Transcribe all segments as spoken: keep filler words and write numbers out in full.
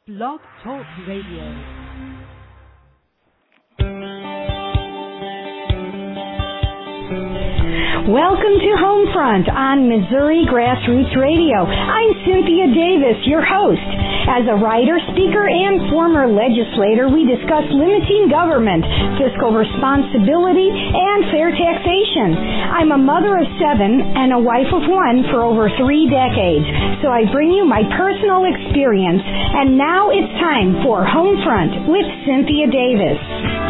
Blog Talk Radio. Welcome to Homefront on Missouri Grassroots Radio. I'm Cynthia Davis, your host. As a writer, speaker, and former legislator, we discuss limiting government, fiscal responsibility, and fair taxation. I'm a mother of seven and a wife of one for over three decades, so I bring you my personal experience. And now it's time for Homefront with Cynthia Davis.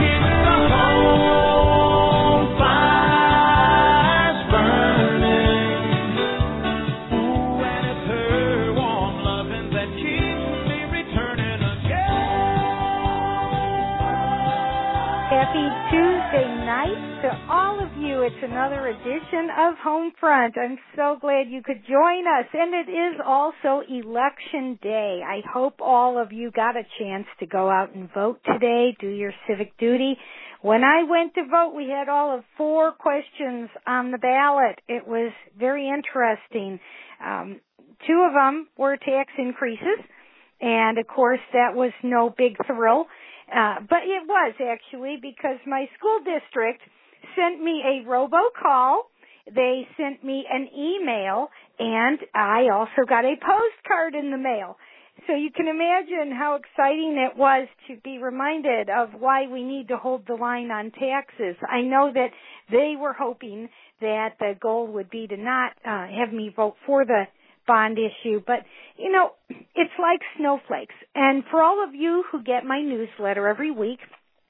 Happy Tuesday night to all of you. It's another edition of Homefront. I'm so glad you could join us. And it is also Election Day. I hope all of you got a chance to go out and vote today, do your civic duty. When I went to vote, we had all of four questions on the ballot. It was very interesting. Um, two of them were tax increases. And, of course, that was no big thrill. Uh, but it was actually because my school district sent me a robocall, they sent me an email, and I also got a postcard in the mail. So you can imagine how exciting it was to be reminded of why we need to hold the line on taxes. I know that they were hoping that the goal would be to not uh, have me vote for the bond issue, but you know, it's like snowflakes. And for all of you who get my newsletter every week,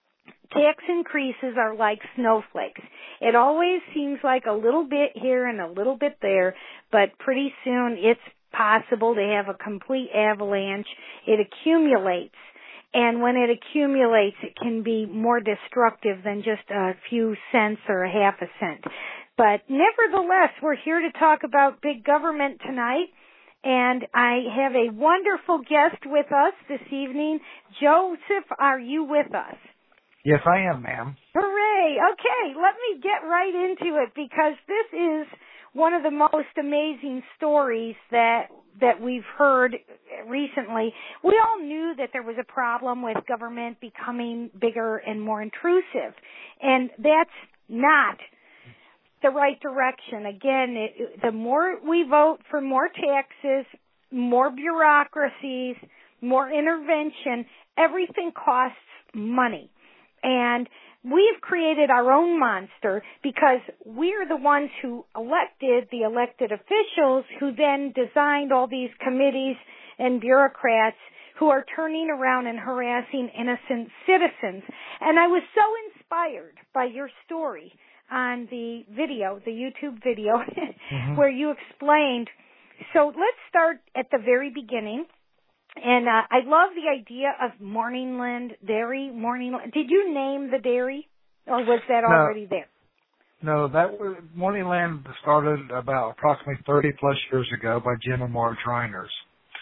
tax increases are like snowflakes. It always seems like a little bit here and a little bit there, but pretty soon it's possible to have a complete avalanche. It accumulates. And when it accumulates, it can be more destructive than just a few cents or a half a cent. But nevertheless, we're here to talk about big government tonight, and I have a wonderful guest with us this evening. Joseph, are you with us? Yes, I am, ma'am. Hooray! Okay, let me get right into it because this is one of the most amazing stories that that we've heard recently. We all knew that there was a problem with government becoming bigger and more intrusive, and that's not the right direction. Again, it, the more we vote for more taxes, more bureaucracies, more intervention, everything costs money. And we've created our own monster because we're the ones who elected the elected officials who then designed all these committees and bureaucrats who are turning around and harassing innocent citizens. And I was so inspired by your story on the video, the YouTube video, mm-hmm. where you explained. So let's start at the very beginning. And uh, I love the idea of Morningland Dairy. Morningland. Did you name the dairy, or was that no, already there? No, that was Morningland started about approximately thirty plus years ago by Jim and Marge Reiners.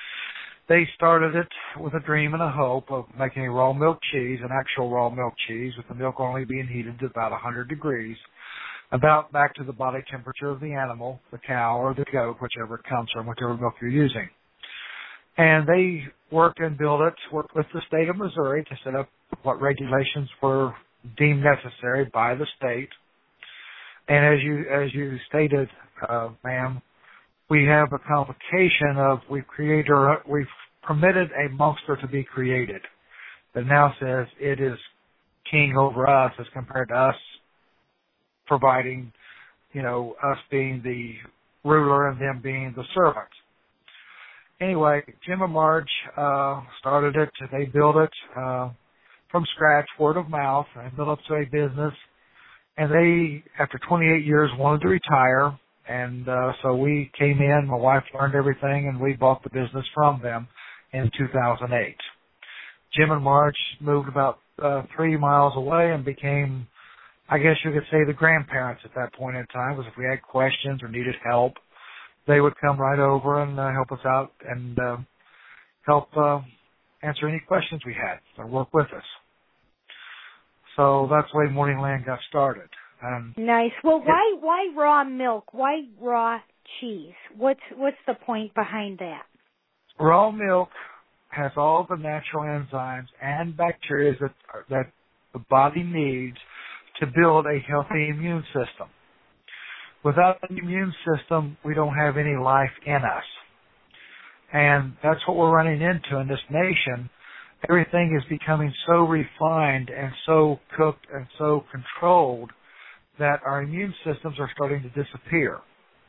They started it with a dream and a hope of making a raw milk cheese, an actual raw milk cheese, with the milk only being heated to about one hundred degrees, about back to the body temperature of the animal, the cow or the goat, whichever it comes from, whichever milk you're using. And they worked and built it, worked with the state of Missouri to set up what regulations were deemed necessary by the state. And as you as you stated, uh, ma'am, we have a complication of we've created, or we've permitted a monster to be created that now says it is king over us as compared to us providing, you know, us being the ruler and them being the servant. Anyway, Jim and Marge uh, started it. They built it uh, from scratch, word of mouth, and built up to a business. And they, after twenty-eight years, wanted to retire. And uh, so we came in, my wife learned everything, and we bought the business from them in two thousand eight. Jim and Marge moved about uh, three miles away and became, I guess you could say, the grandparents at that point in time, because if we had questions or needed help, they would come right over and uh, help us out and uh, help uh, answer any questions we had or work with us. So that's the way Morningland got started. Um, nice. Well, why why raw milk? Why raw cheese? What's what's the point behind that? Raw milk has all the natural enzymes and bacteria that, that the body needs to build a healthy immune system. Without an immune system, we don't have any life in us. And that's what we're running into in this nation. Everything is becoming so refined and so cooked and so controlled that our immune systems are starting to disappear.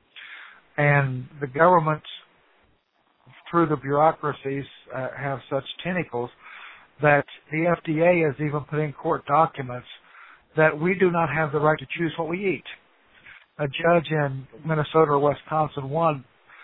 And the governments, through the bureaucracies, uh, have such tentacles that the F D A has even put in court documents that we do not have the right to choose what we eat. A judge in Minnesota or Wisconsin won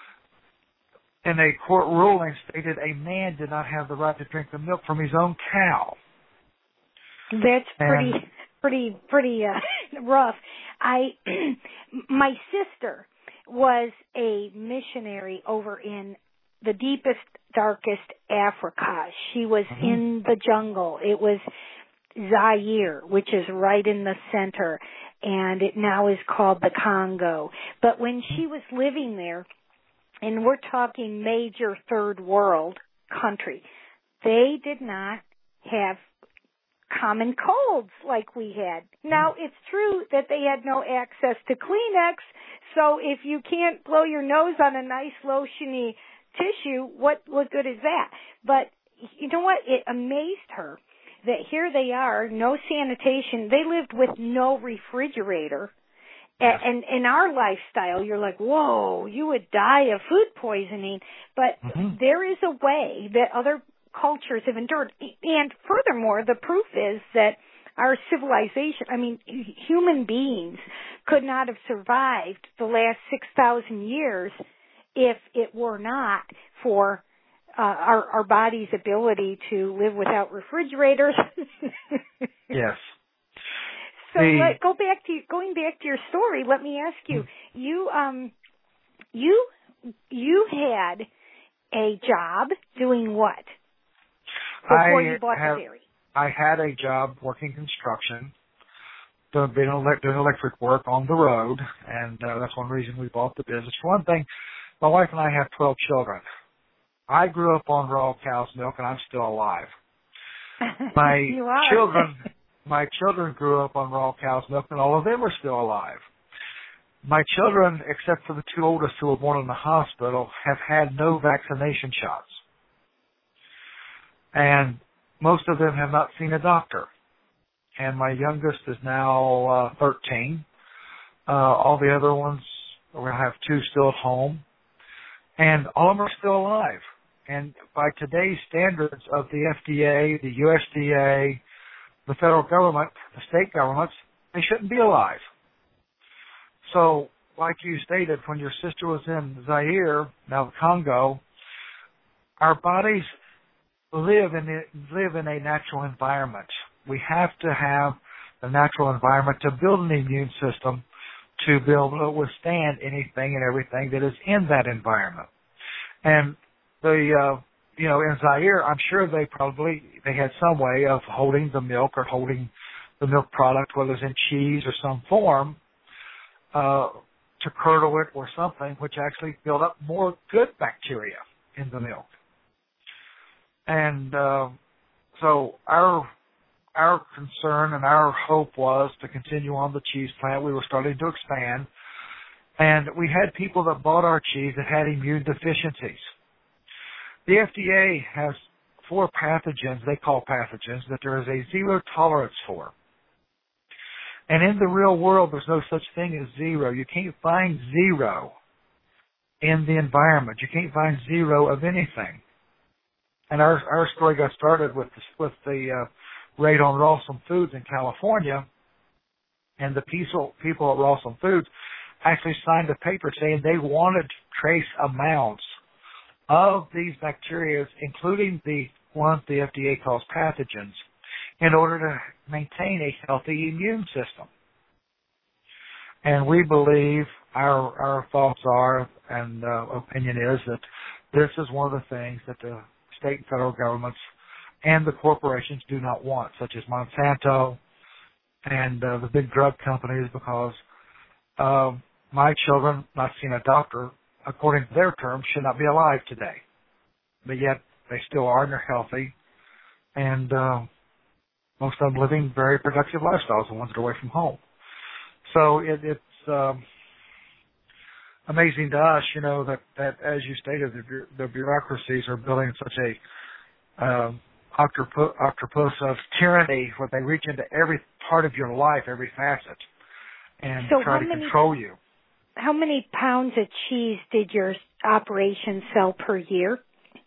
in a court ruling stated a man did not have the right to drink the milk from his own cow. That's pretty, and, pretty, pretty uh, rough. I, my sister was a missionary over in the deepest, darkest Africa. She was mm-hmm. in the jungle. It was Zaire, which is right in the center, and it now is called the Congo. But when she was living there, and we're talking major third world country, they did not have common colds like we had. Now, it's true that they had no access to Kleenex, so if you can't blow your nose on a nice lotiony tissue, what, what good is that? But you know what? It amazed her that here they are, no sanitation. They lived with no refrigerator. And in our lifestyle, you're like, whoa, you would die of food poisoning. But mm-hmm. there is a way that other cultures have endured. And furthermore, the proof is that our civilization, I mean, human beings could not have survived the last six thousand years if it were not for uh, our, our body's ability to live without refrigerators. Yes. So let, go back to going back to your story. Let me ask you: you um, you you had a job doing what before I you bought have, the dairy? I had a job working construction, doing, doing electric work on the road, and uh, that's one reason we bought the business. For one thing, my wife and I have twelve children. I grew up on raw cow's milk, and I'm still alive. My you are. children. My children grew up on raw cow's milk, and all of them are still alive. My children, except for the two oldest who were born in the hospital, have had no vaccination shots. And most of them have not seen a doctor. And my youngest is now uh, thirteen. Uh, all the other ones, we have two still at home. And all of them are still alive. And by today's standards of the F D A, the U S D A, the federal government, the state governments, they shouldn't be alive. So, like you stated, when your sister was in Zaire, now the Congo, our bodies live in a, live in a natural environment. We have to have a natural environment to build an immune system to be able to withstand anything and everything that is in that environment. And the uh, You know, in Zaire, I'm sure they probably, they had some way of holding the milk or holding the milk product, whether it's in cheese or some form, uh, to curdle it or something, which actually built up more good bacteria in the milk. And, uh, so our, our concern and our hope was to continue on the cheese plant. We were starting to expand, and we had people that bought our cheese that had immune deficiencies. The F D A has four pathogens, they call pathogens, that there is a zero tolerance for. And in the real world, there's no such thing as zero. You can't find zero in the environment. You can't find zero of anything. And our our story got started with the, with the uh, raid on Rawson Foods in California, and the people, people at Rawson Foods actually signed a paper saying they wanted trace amounts of these bacteria, including the ones the F D A calls pathogens, in order to maintain a healthy immune system. And we believe, our our thoughts are, and uh, opinion is, that this is one of the things that the state and federal governments and the corporations do not want, such as Monsanto and uh, the big drug companies, because uh, my children, not seeing a doctor, according to their terms, should not be alive today. But yet, they still are, and they're healthy. And uh, most of them living very productive lifestyles, the ones that are away from home. So it, it's um, amazing to us, you know, that, that as you stated, the, bu- the bureaucracies are building such a um, octopus, octopus of tyranny where they reach into every part of your life, every facet, and so try to many, control you. How many pounds of cheese did your operation sell per year?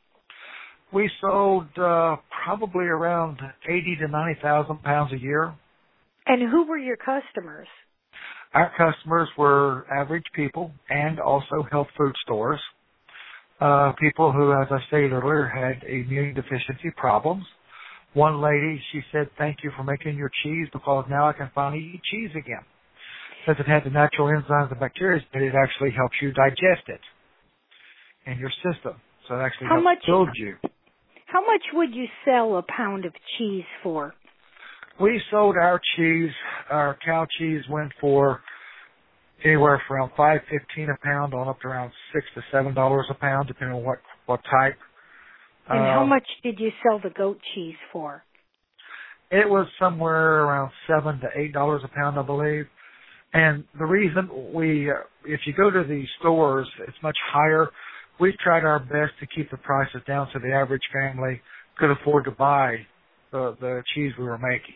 We sold uh, probably around eighty to ninety thousand pounds a year. And who were your customers? Our customers were average people and also health food stores. Uh, people who, as I stated earlier, had immune deficiency problems. One lady, she said, "Thank you for making your cheese because now I can finally eat cheese again." Because it had the natural enzymes and bacteria, but it actually helps you digest it in your system. So it actually How helps much, build you. How much would you sell a pound of cheese for? We sold our cheese, our cow cheese went for anywhere from around five fifteen a pound on up to around six to seven dollars a pound, depending on what what type. And uh, how much did you sell the goat cheese for? It was somewhere around seven to eight dollars a pound, I believe. And the reason we, uh, if you go to the stores, it's much higher. We've tried our best to keep the prices down so the average family could afford to buy the, the cheese we were making.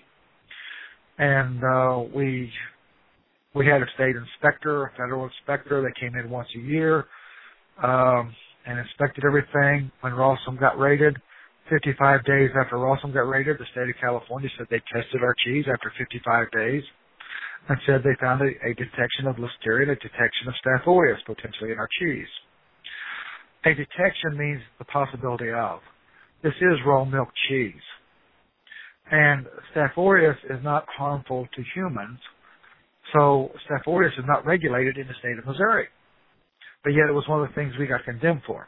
And uh, we we had a state inspector, a federal inspector that came in once a year um, and inspected everything. When Rawsome got raided, fifty-five days after Rawsome got raided, the state of California said they tested our cheese after fifty-five days. And said they found a, a detection of Listeria and a detection of Staph aureus potentially in our cheese. A detection means the possibility of. This is raw milk cheese. And Staph aureus is not harmful to humans, so Staph aureus is not regulated in the state of Missouri. But yet it was one of the things we got condemned for.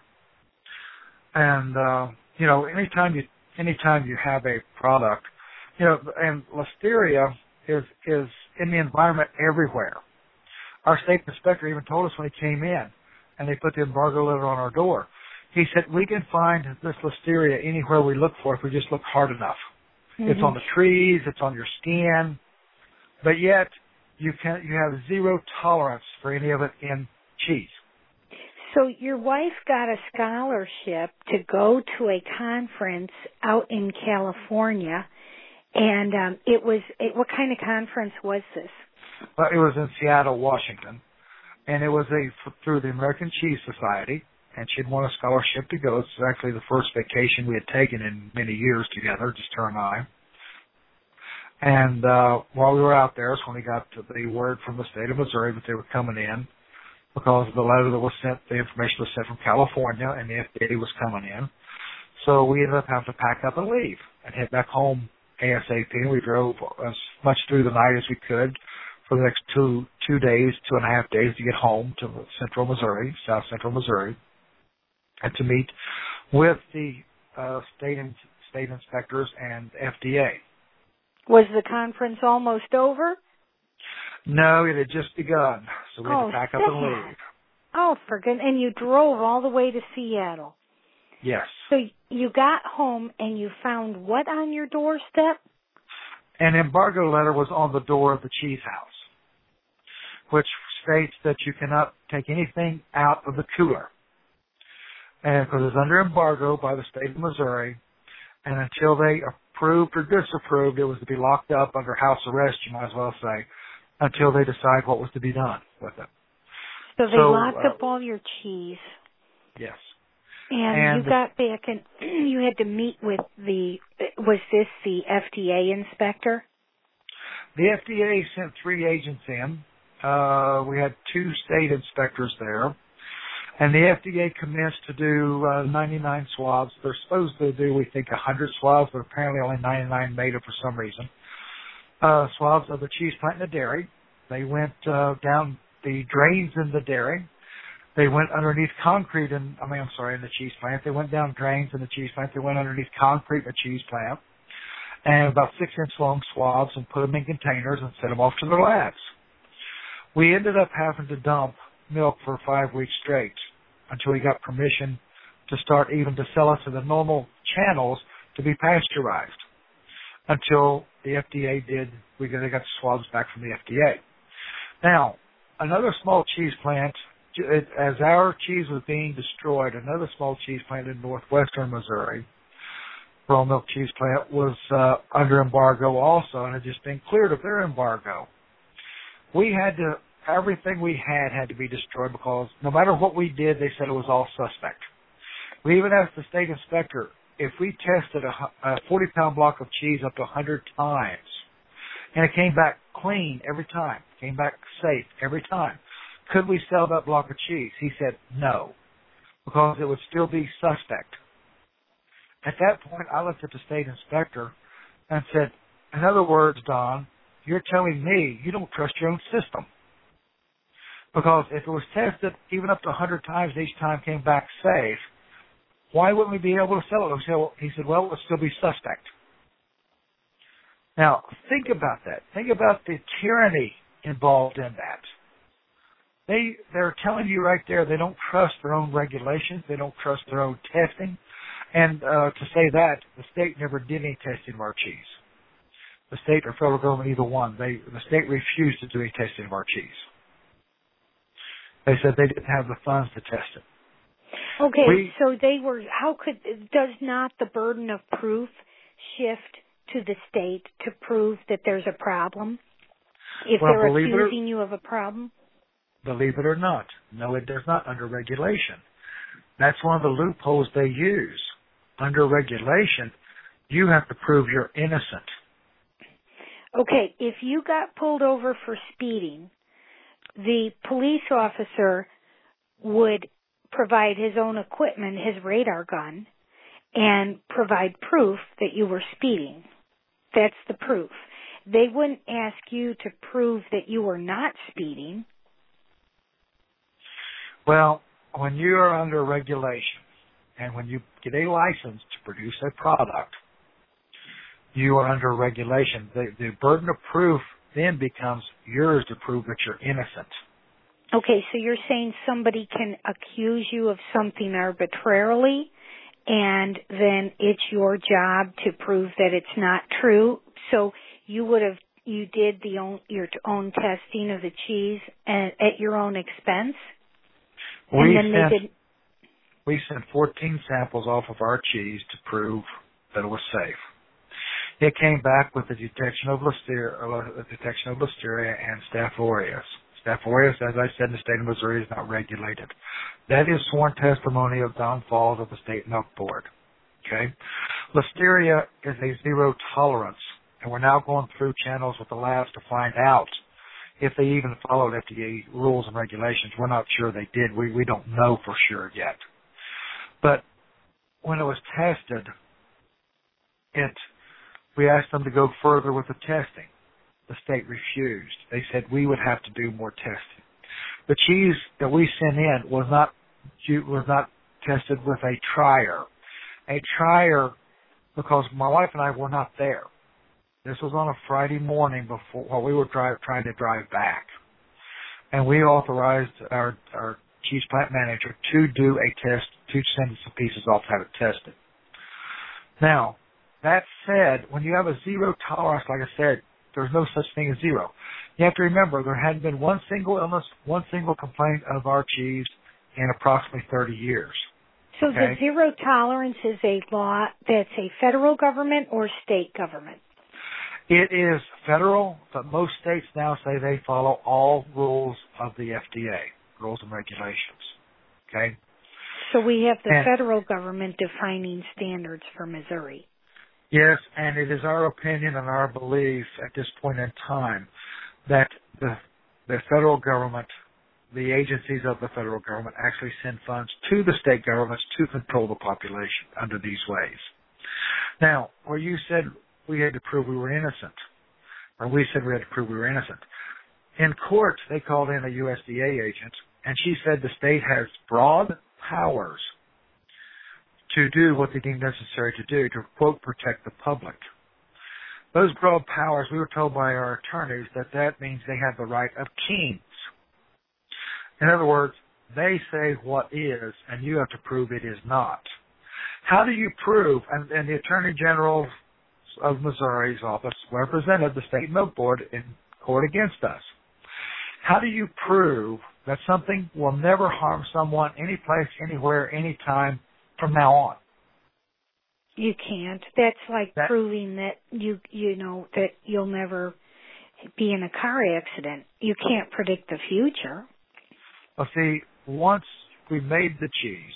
And, uh, you know, anytime you, anytime you have a product, you know, and Listeria is is in the environment everywhere. Our state inspector even told us when he came in and they put the embargo letter on our door. He said, we can find this Listeria anywhere we look for if we just look hard enough. Mm-hmm. It's on the trees, it's on your skin, but yet you can you have zero tolerance for any of it in cheese. So your wife got a scholarship to go to a conference out in California. And um, it was, it, what kind of conference was this? Well, it was in Seattle, Washington, and it was a through the American Cheese Society, and she'd won a scholarship to go. It's actually the first vacation we had taken in many years together, just her and I. And uh, while we were out there, is when we got the word from the state of Missouri that they were coming in, because the letter that was sent, the information was sent from California, and the F D A was coming in. So we ended up having to pack up and leave and head back home ASAP. We drove as much through the night as we could for the next two two days, two and a half days to get home to central Missouri, south central Missouri, and to meet with the uh, state and state inspectors and F D A. Was the conference almost over? No, it had just begun, so we had oh, to pack up sad. and leave. Oh, for goodness! And you drove all the way to Seattle. Yes. So you got home and you found what on your doorstep? An embargo letter was on the door of the cheese house, which states that you cannot take anything out of the cooler. And because it's under embargo by the state of Missouri, and until they approved or disapproved, it was to be locked up under house arrest, you might as well say, until they decide what was to be done with it. So they so, locked uh, up all your cheese. Yes. And, and you got back and you had to meet with the, was this the F D A inspector? The F D A sent three agents in. Uh, we had two state inspectors there. And the F D A commenced to do uh, ninety-nine swabs. They're supposed to do, we think, one hundred swabs, but apparently only ninety-nine made it for some reason. Uh, swabs of the cheese plant and the dairy. They went uh, down the drains in the dairy. They went underneath concrete in, I mean, I'm sorry, in the cheese plant. They went down drains in the cheese plant. They went underneath concrete in the cheese plant. And about six-inch long swabs and put them in containers and sent them off to their labs. We ended up having to dump milk for five weeks straight until we got permission to start even to sell it to the normal channels to be pasteurized until the F D A did, we got, they got the swabs back from the F D A. Now, another small cheese plant, as our cheese was being destroyed, another small cheese plant in northwestern Missouri, raw milk cheese plant, was uh, under embargo also, and had just been cleared of their embargo. We had to, everything we had had to be destroyed because no matter what we did, they said it was all suspect. We even asked the state inspector, if we tested a, a forty-pound block of cheese up to one hundred times, and it came back clean every time, came back safe every time, could we sell that block of cheese? He said no, because it would still be suspect. At that point, I looked at the state inspector and said, in other words, Don, you're telling me you don't trust your own system. Because if it was tested even up to one hundred times and each time came back safe, why wouldn't we be able to sell it? He said, well, it would still be suspect. Now, think about that. Think about the tyranny involved in that. They, they're telling you right there they don't trust their own regulations. They don't trust their own testing. And uh, to say that, the state never did any testing of our cheese. The state or federal government, either one, they, the state refused to do any testing of our cheese. They said they didn't have the funds to test it. Okay, we, so they were, how could, does not the burden of proof shift to the state to prove that there's a problem? If well, they're accusing or, you of a problem? Believe it or not. No, it does not under regulation. That's one of the loopholes they use. Under regulation, you have to prove you're innocent. Okay, if you got pulled over for speeding, the police officer would provide his own equipment, his radar gun, and provide proof that you were speeding. That's the proof. They wouldn't ask you to prove that you were not speeding. Well, when you are under regulation and when you get a license to produce a product, you are under regulation. The, the burden of proof then becomes yours to prove that you're innocent. Okay, so you're saying somebody can accuse you of something arbitrarily, and then it's your job to prove that it's not true. So you would have, you did the own, your own testing of the cheese at, at your own expense? We and then sent, they did. We sent fourteen samples off of our cheese to prove that it was safe. It came back with a detection of listeria, a detection of listeria and Staph aureus. Staph aureus, as I said, in the state of Missouri is not regulated. That is sworn testimony of Don Falls of the State Milk Board. Okay? Listeria is a zero tolerance, and we're now going through channels with the labs to find out if they even followed F D A rules and regulations. We're not sure they did. We, we don't know for sure yet. But when it was tested, it, we asked them to go further with the testing. The state refused. They said we would have to do more testing. The cheese that we sent in was not was not tested with a trier. A trier, because my wife and I were not there. This was on a Friday morning before while we were drive, trying to drive back, and we authorized our our cheese plant manager to do a test, to send some pieces off to have it tested. Now, that said, when you have a zero tolerance, like I said, there's no such thing as zero. You have to remember there hadn't been one single illness, one single complaint of our cheese in approximately thirty years. So okay? the zero tolerance is a law that's a federal government or state government? It is federal, but most states now say they follow all rules of the F D A, rules and regulations. Okay? So we have the and, federal government defining standards for Missouri. Yes, and it is our opinion and our belief at this point in time that the the federal government, the agencies of the federal government actually send funds to the state governments to control the population under these ways. Now, where you said we had to prove we were innocent, or we said we had to prove we were innocent, in court they called in a U S D A agent, and she said the state has broad powers to do what they deem necessary to do to, quote, protect the public. Those broad powers, we were told by our attorneys that that means they have the right of kings. In other words, They say what is, and you have to prove it is not. How do you prove, and, and the Attorney General of Missouri's office represented the State Milk Board in court against us. How do you prove that something will never harm someone any place, anywhere, anytime from now on? You can't. That's like that, proving that you you know that you'll never be in a car accident. You can't predict the future. Well, see, once we made the cheese,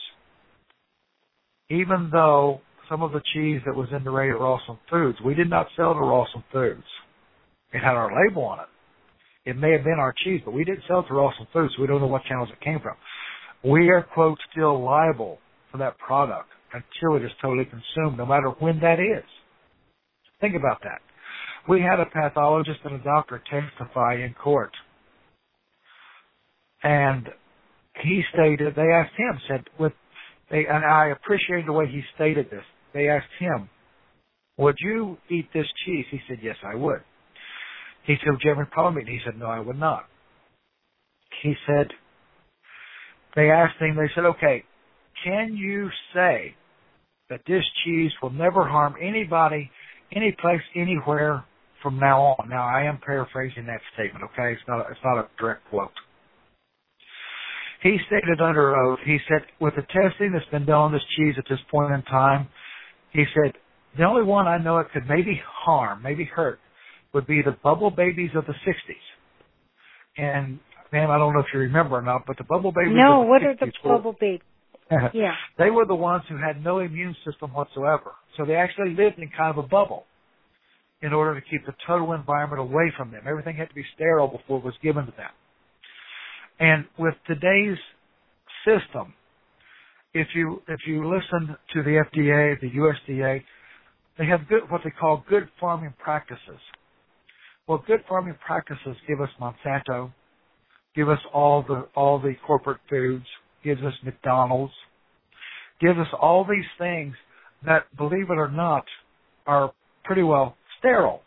even though some of the cheese that was in the Ray Rawson Foods, we did not sell to Rawson Foods. It had our label on it. It may have been our cheese, but we didn't sell it to Rawson Foods, so we don't know what channels it came from. We are, quote, still liable for that product until it is totally consumed, no matter when that is. Think about that. We had a pathologist and a doctor testify in court. And he stated, they asked him, said, with, they, and I appreciate the way he stated this. They asked him, would you eat this cheese? He said, yes, I would. He said, would you have any problem eating it? He said, no, I would not. He said, they asked him, they said, okay, can you say that this cheese will never harm anybody, any place, anywhere from now on? Now, I am paraphrasing that statement, okay? It's not a, it's not a direct quote. He stated under oath, he said, with the testing that's been done on this cheese at this point in time, he said, the only one I know it could maybe harm, maybe hurt, would be the Bubble Babies of the sixties. And, ma'am, I don't know if you remember or not, but the Bubble Babies no, of the what sixties... No, what are the Bubble Babies? Yeah. They were the ones who had no immune system whatsoever. So they actually lived in kind of a bubble in order to keep the total environment away from them. Everything had to be sterile before it was given to them. And with today's system, if you if you listen to the F D A, the U S D A, they have good what they call good farming practices. Well, good farming practices give us Monsanto, give us all the all the corporate foods, gives us McDonald's, gives us all these things that, believe it or not, are pretty well sterile.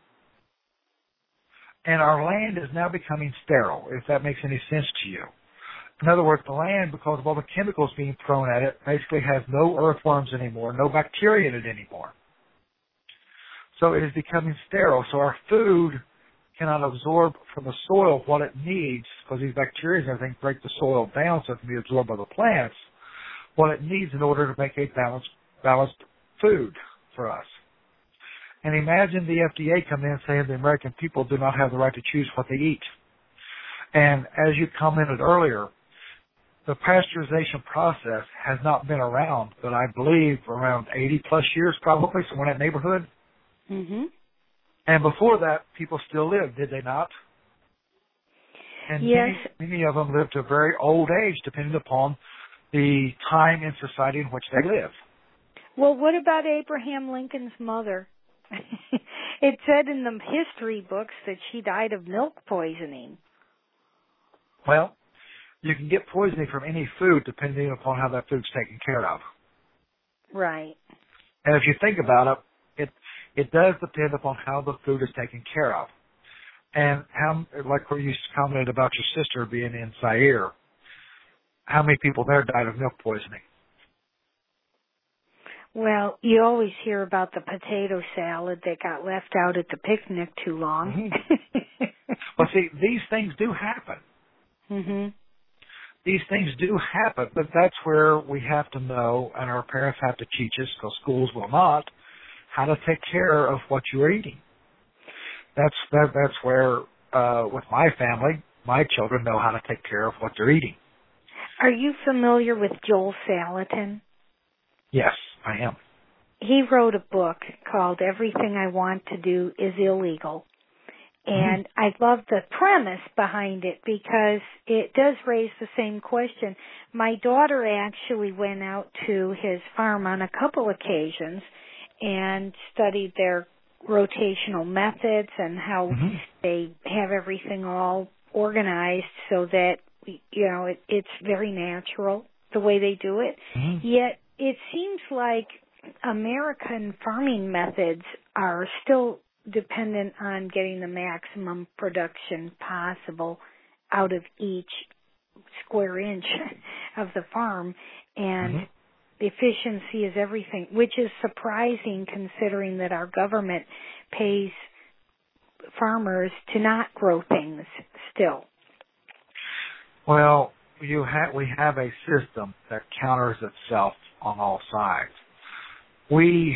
And our land is now becoming sterile, if that makes any sense to you. In other words, the land, because of all the chemicals being thrown at it, basically has no earthworms anymore, no bacteria in it anymore. So it is becoming sterile. So our food cannot absorb from the soil what it needs, because these bacteria and everything break the soil down so it can be absorbed by the plants, what it needs in order to make a balanced, balanced food for us. And imagine the F D A come in saying the American people do not have the right to choose what they eat. And as you commented earlier, the pasteurization process has not been around, but I believe around eighty plus years probably, somewhere in that neighborhood. Mm-hmm. And before that, people still lived, did they not? And yes. many, many of them lived to a very old age, depending upon the time in society in which they live. Well, what about Abraham Lincoln's mother? It said in the history books that she died of milk poisoning. Well, you can get poisoning from any food depending upon how that food's taken care of. Right. And if you think about it, it it does depend upon how the food is taken care of. And how, like where you commented about your sister being in Zaire, how many people there died of milk poisoning? Well, you always hear about the potato salad that got left out at the picnic too long. Mm-hmm. Well, see, these things do happen. Mm-hmm. These things do happen, but that's where we have to know, and our parents have to teach us, because schools will not, how to take care of what you're eating. That's that, that's where, uh, with my family, my children know how to take care of what they're eating. Are you familiar with Joel Salatin? Yes, I am. He wrote a book called Everything I Want to Do is Illegal. And mm-hmm. I love the premise behind it because it does raise the same question. My daughter actually went out to his farm on a couple occasions and studied their rotational methods and how mm-hmm. they have everything all organized so that, you know, it, it's very natural the way they do it. Mm-hmm. Yet it seems like American farming methods are still dependent on getting the maximum production possible out of each square inch of the farm, and Mm-hmm. efficiency is everything, which is surprising considering that our government pays farmers to not grow things still. Well, you have we have a system that counters itself on all sides. We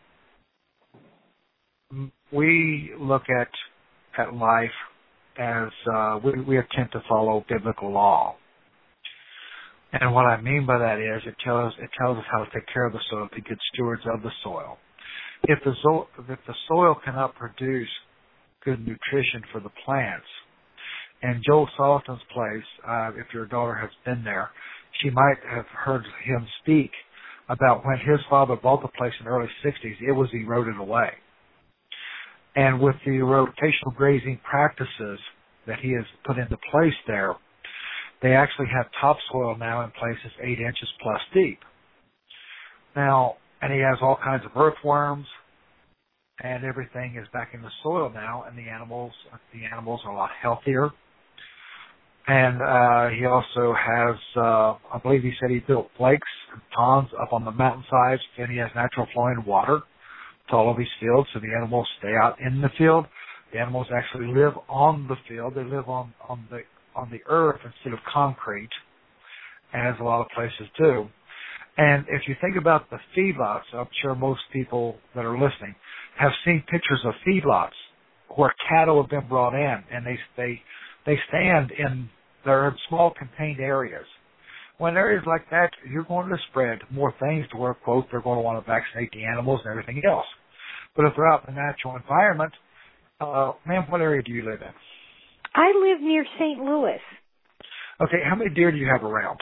we look at at life as uh, we, we attempt to follow biblical law, and what I mean by that is it tells it tells us how to take care of the soil, to be good stewards of the soil. If the soil if the soil cannot produce good nutrition for the plants, and Joel Salatin's place, uh, if your daughter has been there, she might have heard him speak about when his father bought the place in the early sixties, it was eroded away. And with the rotational grazing practices that he has put into place there, they actually have topsoil now in places eight inches plus deep. Now, and he has all kinds of earthworms, and everything is back in the soil now, and the animals, the animals are a lot healthier. And uh, he also has, uh, I believe he said he built lakes and ponds up on the mountainsides, and he has natural flowing water to all of his fields, so the animals stay out in the field. The animals actually live on the field. They live on, on the on the earth instead of concrete, as a lot of places do. And if you think about the feedlots, I'm sure most people that are listening have seen pictures of feedlots where cattle have been brought in, and they they they stand in their small contained areas. When areas like that, you're going to spread more things to where, quote, they're going to want to vaccinate the animals and everything else. But if they're out in the natural environment, uh, ma'am, what area do you live in? I live near Saint Louis. Okay, how many deer do you have around?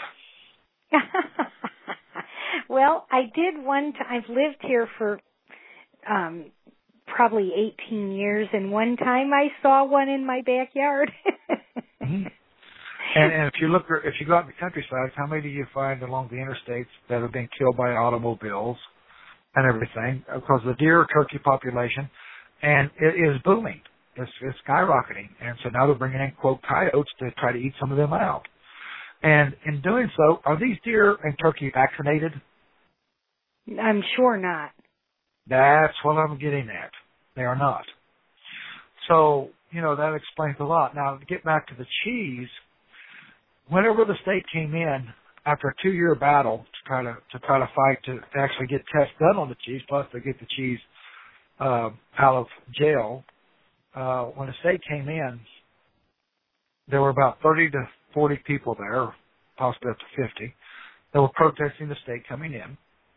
Well, I did one time. I've lived here for um probably eighteen years, and one time I saw one in my backyard. Mm-hmm. And, and if you look, if you go out in the countryside, how many do you find along the interstates that have been killed by automobiles and everything? Because the deer turkey population, and it is booming. It's, it's skyrocketing. And so now they're bringing in, quote, coyotes to try to eat some of them out. And in doing so, are these deer and turkey vaccinated? I'm sure not. That's what I'm getting at. They are not. So, you know, that explains a lot. Now, to get back to the cheese, whenever the state came in after a two-year battle to try to to try to fight to, to actually get tests done on the cheese, plus to get the cheese uh, out of jail, uh, when the state came in, there were about thirty to forty people there, possibly up to fifty, that were protesting the state coming in.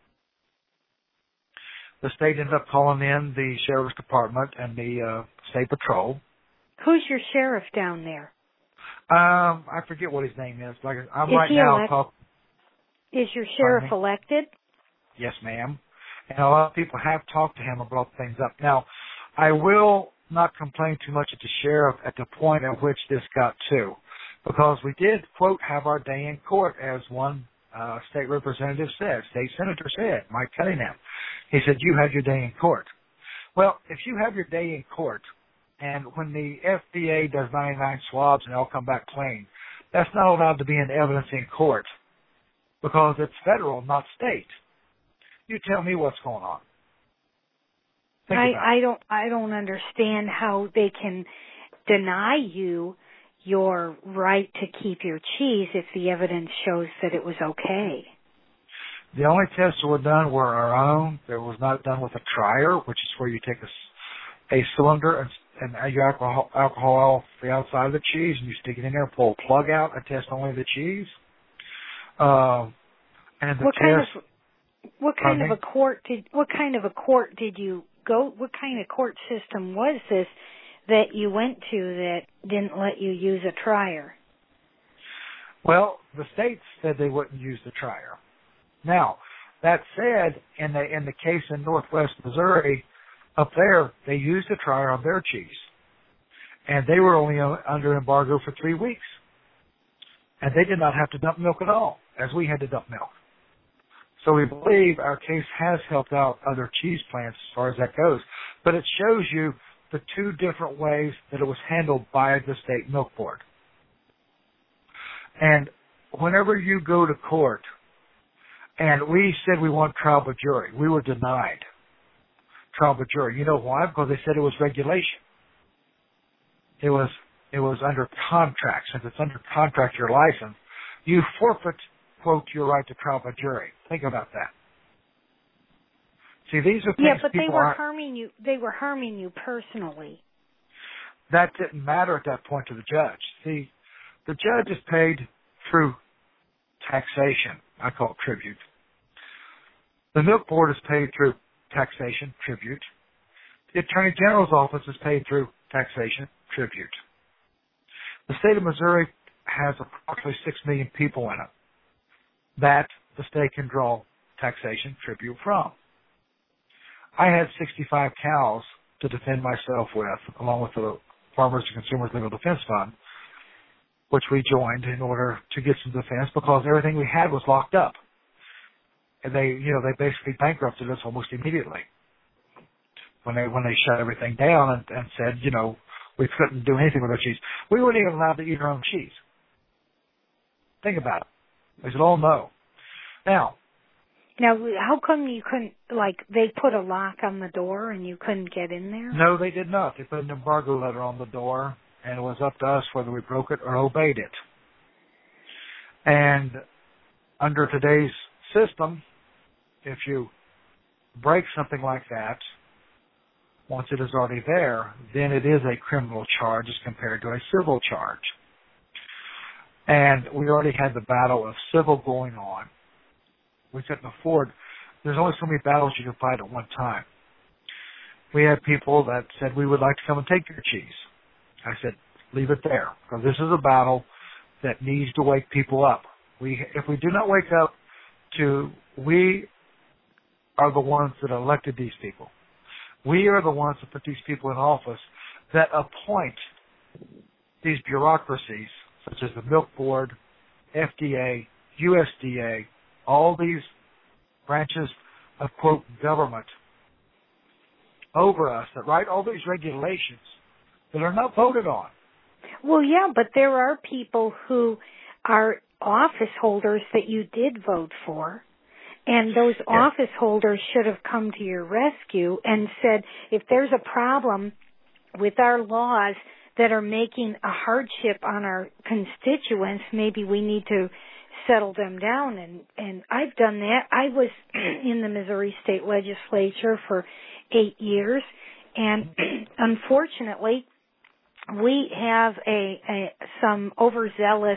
The state ended up calling in the sheriff's department and the uh, state patrol. Who's your sheriff down there? Um, I forget what his name is. Like I'm Is right he now elect- talking. Is your sheriff Pardon me? elected? Yes, ma'am. And a lot of people have talked to him and brought things up. Now, I will not complain too much at the sheriff at the point at which this got to, because we did, quote, have our day in court, as one uh, state representative said, state senator said, Mike Cunningham. He said, you had your day in court. Well, if you have your day in court, and when the F D A does ninety-nine swabs and they'll come back clean, that's not allowed to be in evidence in court because it's federal, not state. You tell me what's going on. Think I, about it. I don't I don't understand how they can deny you your right to keep your cheese if the evidence shows that it was okay. The only tests that were done were our own. It was not done with a trier, which is where you take a, a cylinder and, and you alcohol, alcohol off the outside of the cheese, and you stick it in there, pull a plug out, and test only the cheese. Uh, and the what test. Kind of, what kind pardon of a court did? What kind of a court did you go? What kind of court system was this that you went to that didn't let you use a trier? Well, the states said they wouldn't use the trier. Now, that said, in the in the case in Northwest Missouri, up there, they used a trier on their cheese. And they were only under embargo for three weeks. And they did not have to dump milk at all, as we had to dump milk. So we believe our case has helped out other cheese plants as far as that goes. But it shows you the two different ways that it was handled by the state milk board. And whenever you go to court, and we said we want trial by jury, we were denied trial by jury. You know why? Because they said it was regulation. It was it was under contract. Since it's under contract, your license, you forfeit, quote, your right to trial by jury. Think about that. See, these are things yeah, but they people were aren't, harming you. They were harming you personally. that didn't matter at that point to the judge. See, the judge is paid through taxation. I call it tribute. The milk board is paid through taxation, tribute. The Attorney General's office is paid through taxation, tribute. The state of Missouri has approximately six million people in it that the state can draw taxation, tribute from. I had sixty-five cows to defend myself with, along with the Farmers and Consumers Legal Defense Fund, which we joined in order to get some defense because everything we had was locked up. And they, you know, they basically bankrupted us almost immediately when they when they shut everything down and, and said, you know, we couldn't do anything with our cheese. We weren't even allowed to eat our own cheese. Think about it. They said, oh, no. Now, Now, how come you couldn't, like, they put a lock on the door and you couldn't get in there? No, they did not. They put an embargo letter on the door, and it was up to us whether we broke it or obeyed it. And under today's system, if you break something like that, once it is already there, then it is a criminal charge as compared to a civil charge. And we already had the battle of civil going on. We couldn't afford, there's only so many battles you can fight at one time. We had people that said, we would like to come and take your cheese. I said, leave it there, because this is a battle that needs to wake people up. We, if we do not wake up to, we are the ones that elected these people. We are the ones that put these people in office that appoint these bureaucracies, such as the Milk Board, F D A, U S D A, all these branches of, quote, government over us that write all these regulations that are not voted on. Well, yeah, but there are people who are office holders that you did vote for, and those Yeah. office holders should have come to your rescue and said, if there's a problem with our laws that are making a hardship on our constituents, maybe we need to settle them down. And, and I've done that. I was in the Missouri State Legislature for eight years, and unfortunately, we have a, a some overzealous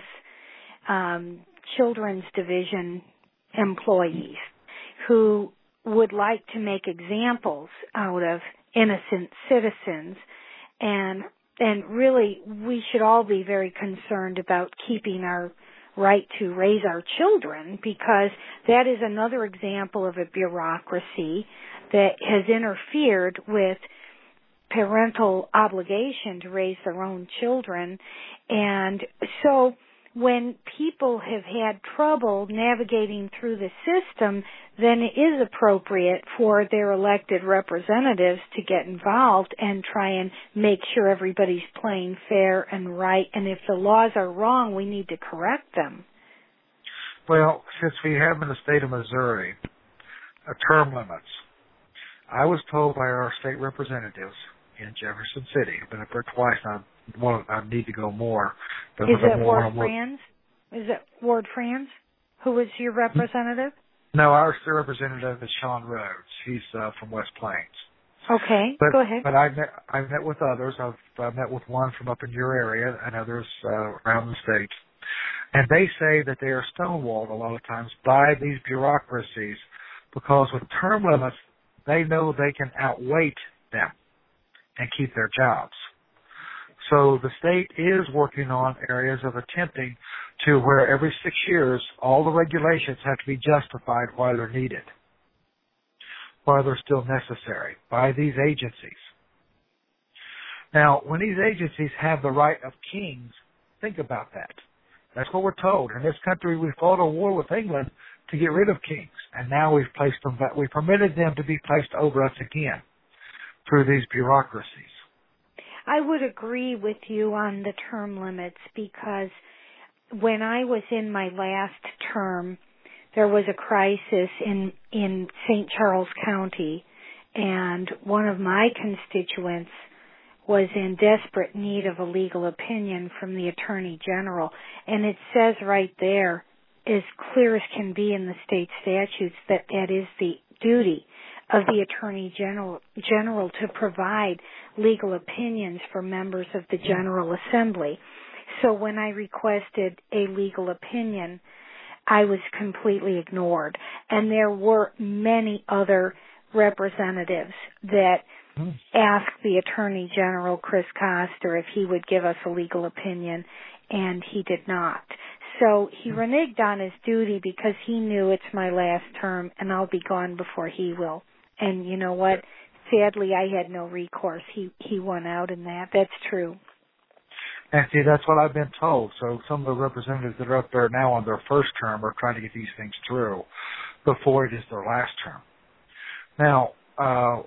um, children's division employees who would like to make examples out of innocent citizens, and and really we should all be very concerned about keeping our right to raise our children, because that is another example of a bureaucracy that has interfered with parental obligation to raise their own children. And so when people have had trouble navigating through the system, then it is appropriate for their elected representatives to get involved and try and make sure everybody's playing fair and right. And if the laws are wrong, we need to correct them. Well, since we have in the state of Missouri uh, term limits, I was told by our state representatives in Jefferson City, I've been up there twice, and I, well, I need to go more. But Is it more, Ward Franz? Is it Ward Franz who was your representative? No, our state representative is Sean Rhodes. He's uh, from West Plains. Okay, but, go ahead. But I've met, I've met with others. I've, I've met with one from up in your area and others uh, around the state. And they say that they are stonewalled a lot of times by these bureaucracies because with term limits, they know they can outweight them and keep their jobs. So the state is working on areas of attempting to where every six years all the regulations have to be justified why they're needed, why they're still necessary by these agencies. Now, when these agencies have the right of kings, think about that. That's what we're told. In this country, we fought a war with England to get rid of kings, and now we've placed them back. We permitted them to be placed over us again through these bureaucracies. I would agree with you on the term limits because when I was in my last term, there was a crisis in, in Saint Charles County, and one of my constituents was in desperate need of a legal opinion from the Attorney General. And it says right there, as clear as can be in the state statutes, that that is the duty of the Attorney General, General to provide legal opinions for members of the General Assembly. So when I requested a legal opinion, I was completely ignored. And there were many other representatives that mm. asked the Attorney General, Chris Koster, if he would give us a legal opinion, and he did not. So he reneged on his duty because he knew it's my last term and I'll be gone before he will. And you know what? Sadly, I had no recourse. He he won out in that. That's true. And see, that's what I've been told. So some of the representatives that are up there now on their first term are trying to get these things through before it is their last term. Now, uh,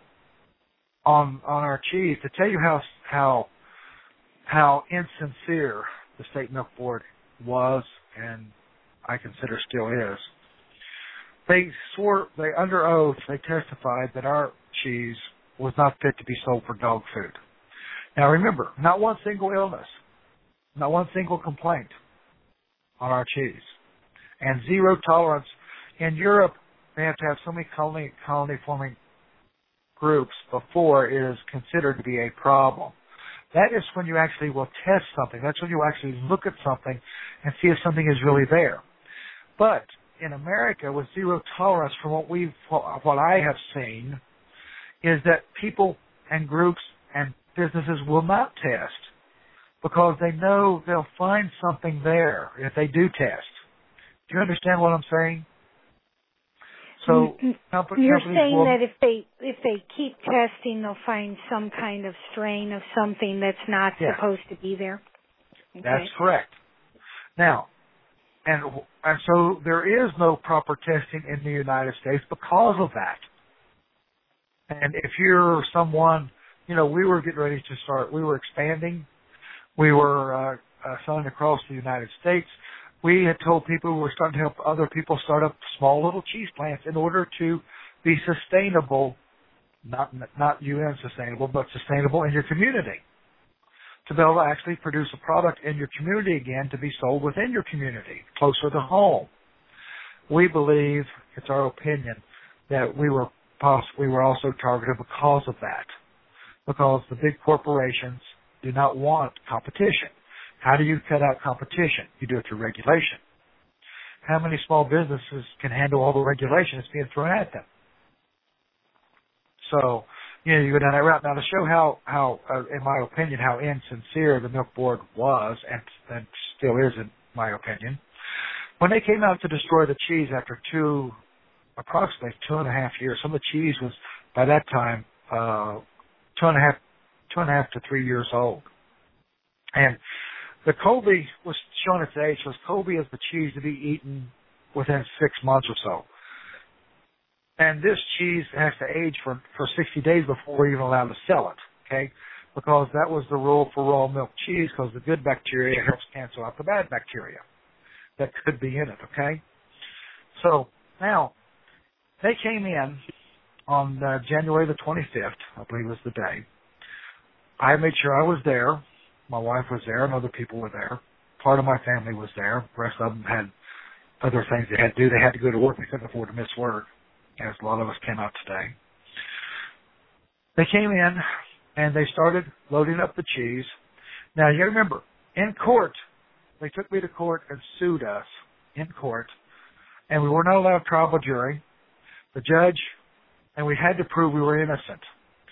on on our chief, to tell you how how how insincere the State Milk Board was, and I consider still is, they swore, they under oath, they testified that our cheese was not fit to be sold for dog food. Now remember, not one single illness, not one single complaint on our cheese, and zero tolerance. In Europe, they have to have so many colony, colony forming groups before it is considered to be a problem. That is when you actually will test something. That's when you actually look at something and see if something is really there. But in America, with zero tolerance, from what we've, what I have seen, is that people and groups and businesses will not test because they know they'll find something there if they do test. Do you understand what I'm saying? So you're saying will, that if they if they keep testing, they'll find some kind of strain of something that's not yeah. supposed to be there. Okay. That's correct. Now, and and so there is no proper testing in the United States because of that. And if you're someone, you know, we were getting ready to start. We were expanding. We were uh, uh, selling across the United States. We had told people we were starting to help other people start up small little cheese plants in order to be sustainable, not not U N sustainable, but sustainable in your community. To be able to actually produce a product in your community again to be sold within your community, closer to home. We believe, it's our opinion, that we were poss- we were also targeted because of that. Because the big corporations do not want competition. How do you cut out competition? You do it through regulation. How many small businesses can handle all the regulation that's being thrown at them? So, you know, you go down that route. Now, to show how, how uh, in my opinion, how insincere the Milk Board was, and, and still is in my opinion, when they came out to destroy the cheese after two, approximately two and a half years, some of the cheese was, by that time, uh, two and a half, two and a half to three years old. And the Colby was showing its age, was Colby is the cheese to be eaten within six months or so. And this cheese has to age for, for sixty days before we're even allowed to sell it, okay? Because that was the rule for raw milk cheese, because the good bacteria helps cancel out the bad bacteria that could be in it, okay? So now, they came in on uh, January the twenty-fifth, I believe was the day. I made sure I was there. My wife was there and other people were there. Part of my family was there. The rest of them had other things they had to do. They had to go to work. They couldn't afford to miss work, as a lot of us came out today. They came in and they started loading up the cheese. Now, you remember, in court, they took me to court and sued us in court, and we were not allowed trial by jury. The judge, and we had to prove we were innocent.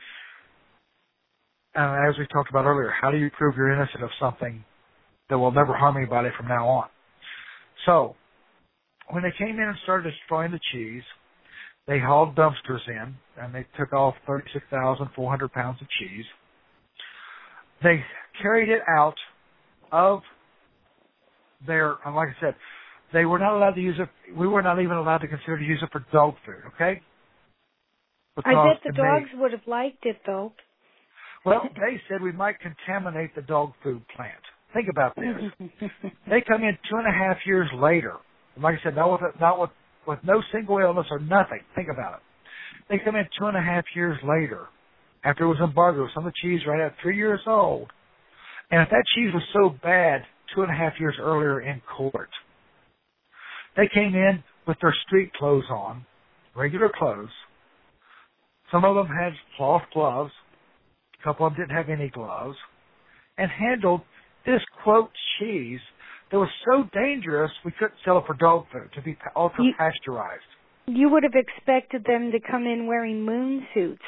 And as we talked about earlier, how do you prove you're innocent of something that will never harm anybody from now on? So, when they came in and started destroying the cheese, they hauled dumpsters in, and they took off thirty-six thousand four hundred pounds of cheese. They carried it out of their, and like I said, they were not allowed to use it, we were not even allowed to consider to use it for dog food, okay? Because I bet the dogs me, would have liked it, though. Well, they said we might contaminate the dog food plant. Think about this. They come in two and a half years later. Like I said, not with, not with, with no single illness or nothing. Think about it. They come in two and a half years later after it was embargoed. Some of the cheese right at three years old. And if that cheese was so bad two and a half years earlier in court, they came in with their street clothes on, regular clothes. Some of them had cloth gloves. A couple of them didn't have any gloves. And handled this, quote, cheese that was so dangerous we couldn't sell it for dog food, to be ultra-pasteurized. You, you would have expected them to come in wearing moon suits.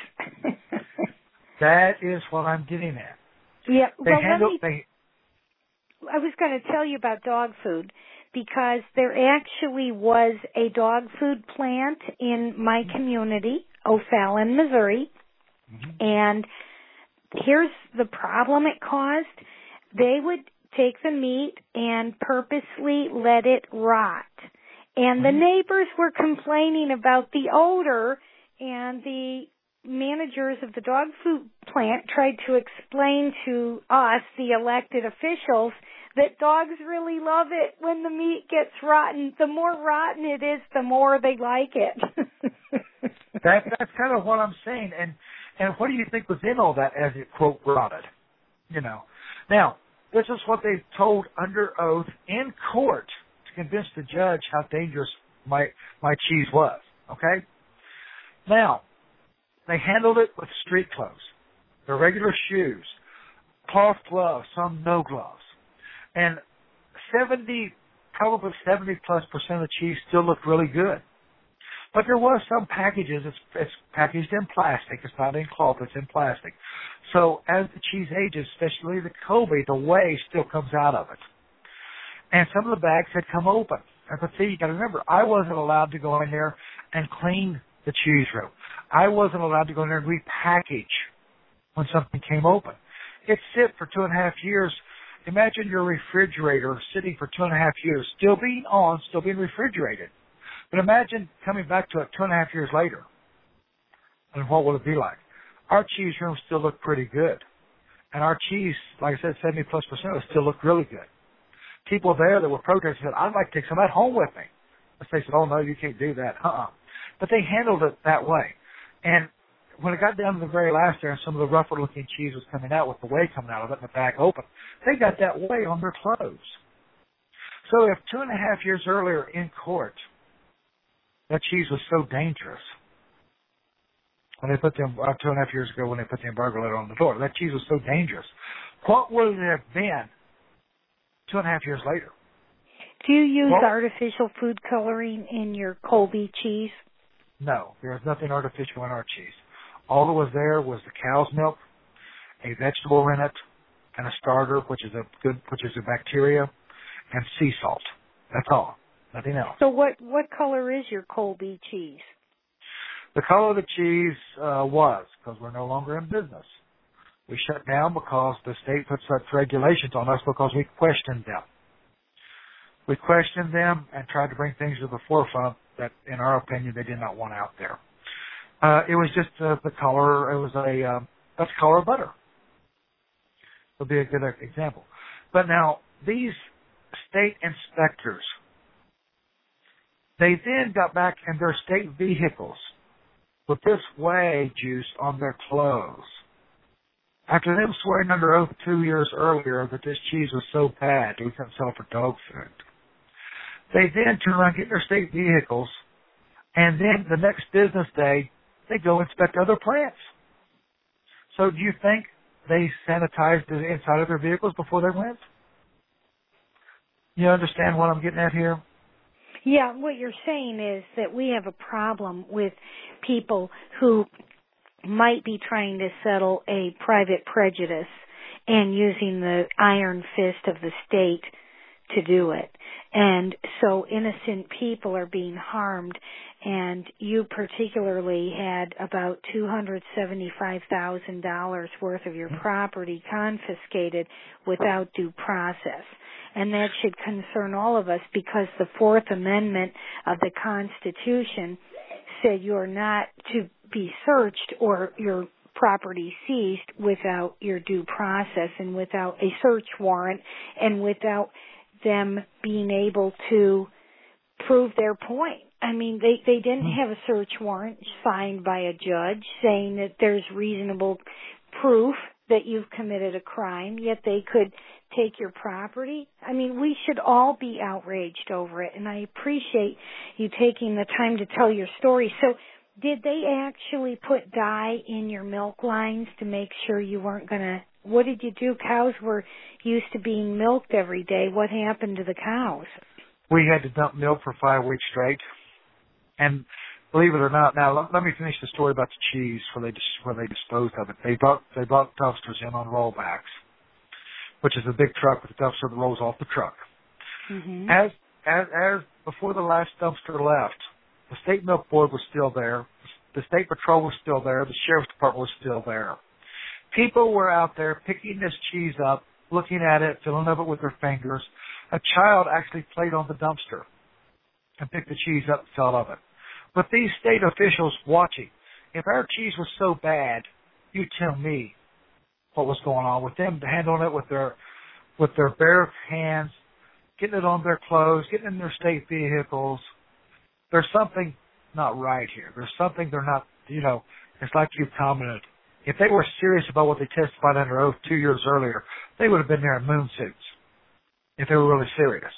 That is what I'm getting at. Yeah, they well, handle, let me, they, I was going to tell you about dog food because there actually was a dog food plant in my community, O'Fallon, Missouri, mm-hmm. and here's the problem it caused. They would take the meat and purposely let it rot. And the neighbors were complaining about the odor, and the managers of the dog food plant tried to explain to us, the elected officials, that dogs really love it when the meat gets rotten. The more rotten it is, the more they like it. that, that's kind of what I'm saying. And and what do you think was in all that as it, quote, rotted? You know. Now, this is what they told under oath in court to convince the judge how dangerous my my cheese was, okay? Now, they handled it with street clothes, their regular shoes, cloth gloves, some no gloves. And seventy, probably seventy plus percent of the cheese still looked really good. But there was some packages, it's, it's packaged in plastic, it's not in cloth, it's in plastic. So as the cheese ages, especially the Colby, the whey still comes out of it. And some of the bags had come open. And but see, you gotta remember, I wasn't allowed to go in there and clean the cheese room. I wasn't allowed to go in there and repackage when something came open. It sit for two and a half years. Imagine your refrigerator sitting for two and a half years, still being on, still being refrigerated. But imagine coming back to it two and a half years later. And what will it be like? Our cheese room still looked pretty good. And our cheese, like I said, seventy plus percent of it still looked really good. People there that were protesting said, I'd like to take some at home with me. But they said, oh, no, you can't do that. Uh-uh. But they handled it that way. And when it got down to the very last there and some of the rougher looking cheese was coming out with the whey coming out of it and the bag open, they got that whey on their clothes. So if two and a half years earlier in court, that cheese was so dangerous, when they put them, uh, two and a half years ago when they put the embargo letter on the door, that cheese was so dangerous, what would it have been two and a half years later? Do you use well, artificial food coloring in your Colby cheese? No, there's nothing artificial in our cheese. All that was there was the cow's milk, a vegetable in it, and a starter, which is a good, which is a bacteria, and sea salt. That's all. Nothing else. So what, what color is your Colby cheese? The color of the cheese uh, was, because we're no longer in business. We shut down because the state put such regulations on us because we questioned them. We questioned them and tried to bring things to the forefront that, in our opinion, they did not want out there. Uh, it was just uh, the color. It was a um, that's the color of butter. Would be a good example. But now these state inspectors, they then got back in their state vehicles with this whey juice on their clothes. After them swearing under oath two years earlier that this cheese was so bad we couldn't sell it for dog food. They then turn around, get their state vehicles, and then the next business day, they go inspect other plants. So do you think they sanitized the inside of their vehicles before they went? You understand what I'm getting at here? Yeah, what you're saying is that we have a problem with people who might be trying to settle a private prejudice and using the iron fist of the state to do it. And so innocent people are being harmed, and you particularly had about two hundred seventy-five thousand dollars worth of your property confiscated without due process. And that should concern all of us because the Fourth Amendment of the Constitution said you're not to be searched or your property seized without your due process and without a search warrant and without them being able to prove their point. I mean, they, they didn't have a search warrant signed by a judge saying that there's reasonable proof that you've committed a crime, yet they could take your property. I mean, we should all be outraged over it, and I appreciate you taking the time to tell your story. So did they actually put dye in your milk lines to make sure you weren't going to, what did you do? Cows were used to being milked every day. What happened to the cows? We had to dump milk for five weeks straight. And believe it or not, now let, let me finish the story about the cheese where they where they disposed of it. They brought they brought dumpsters in on rollbacks, which is a big truck with a dumpster that rolls off the truck. Mm-hmm. As as as before the last dumpster left, the state milk board was still there, the state patrol was still there, the sheriff's department was still there. People were out there picking this cheese up, looking at it, filling up it with their fingers. A child actually played on the dumpster and picked the cheese up and fell of it. But these state officials watching, if our cheese was so bad, you tell me what was going on with them, handling it with their with their bare hands, getting it on their clothes, getting in their state vehicles. There's something not right here. There's something they're not, you know, it's like you've commented. If they were serious about what they testified under oath two years earlier, they would have been there in moon suits if they were really serious.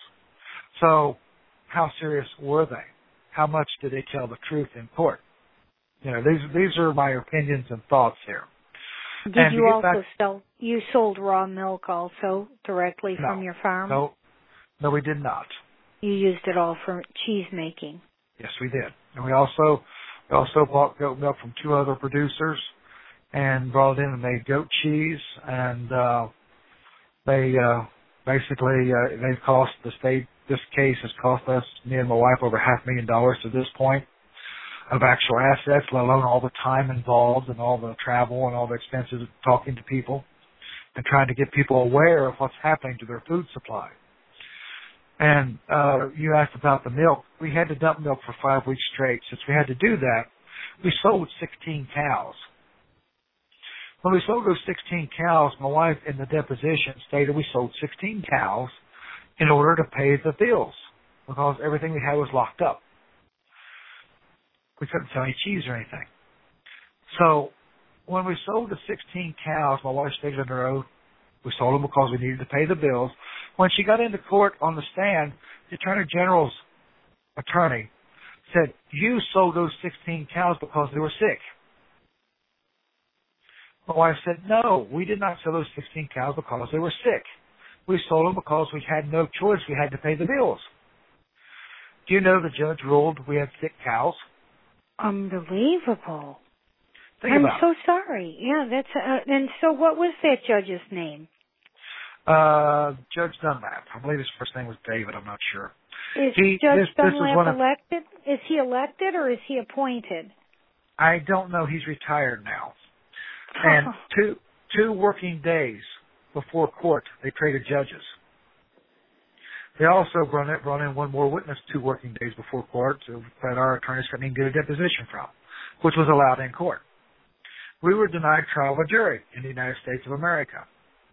So how serious were they? How much did they tell the truth in court? You know, these these are my opinions and thoughts here. Did and you also back, sell, you sold raw milk also directly no, from your farm? No, no, we did not. You used it all for cheese making? Yes, we did. And we also, we also bought goat milk from two other producers and brought it in and made goat cheese. And uh, they uh, basically, uh, they've cost the state, this case has cost us, me and my wife, over half a million dollars to this point of actual assets, let alone all the time involved and all the travel and all the expenses of talking to people and trying to get people aware of what's happening to their food supply. And uh, you asked about the milk. We had to dump milk for five weeks straight. Since we had to do that, we sold sixteen cows. When we sold those sixteen cows, my wife in the deposition stated we sold sixteen cows in order to pay the bills because everything we had was locked up. We couldn't sell any cheese or anything. So when we sold the sixteen cows, my wife stated under oath, we sold them because we needed to pay the bills. When she got into court on the stand, the Attorney General's attorney said, you sold those sixteen cows because they were sick. My wife said, no, we did not sell those sixteen cows because they were sick. We sold them because we had no choice. We had to pay the bills. Do you know the judge ruled we had sick cows? Unbelievable. Think I'm about so it. sorry. Yeah, that's, uh, and so what was that judge's name? Uh, Judge Dunlap. I believe his first name was David. I'm not sure. Is he, Judge this, this Dunlap one of, elected? Is he elected or is he appointed? I don't know. He's retired now. And two two working days before court, they traded judges. They also brought in, brought in one more witness two working days before court that our attorneys couldn't even get a deposition from, which was allowed in court. We were denied trial by jury in the United States of America.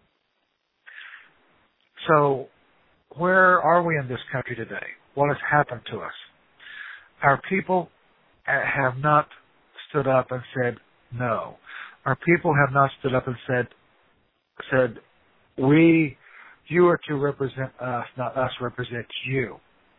So where are we in this country today? What has happened to us? Our people have not stood up and said no. Our people have not stood up and said, said, we, you are to represent us, not us represent you.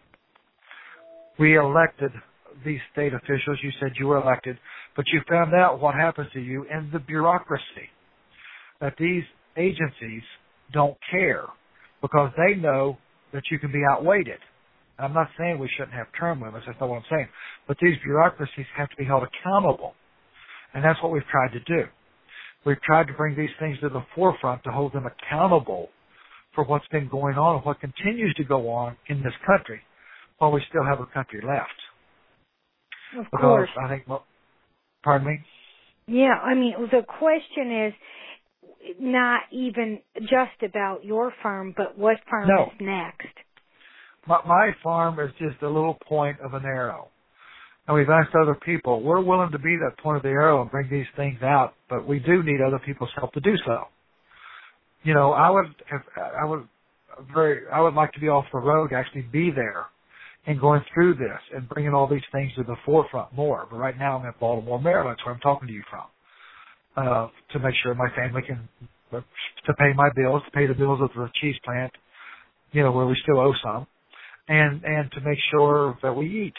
We elected these state officials. You said you were elected, but you found out what happens to you in the bureaucracy, that these agencies don't care because they know that you can be outweighted. And I'm not saying we shouldn't have term limits. That's not what I'm saying. But these bureaucracies have to be held accountable. And that's what we've tried to do. We've tried to bring these things to the forefront to hold them accountable for what's been going on and what continues to go on in this country while we still have a country left. Of because course. I think, well, pardon me? Yeah, I mean, the question is not even just about your farm, but what farm No. is next. My, my farm is just a little point of an arrow. and we've asked other people. We're willing to be that point of the arrow and bring these things out, but we do need other people's help to do so. You know, I would, have, I would very, I would like to be off the road, actually be there and going through this and bringing all these things to the forefront more. But right now I'm in Baltimore, Maryland, that's where I'm talking to you from, uh, to make sure my family can, to pay my bills, to pay the bills of the cheese plant, you know, where we still owe some, and, and to make sure that we eat.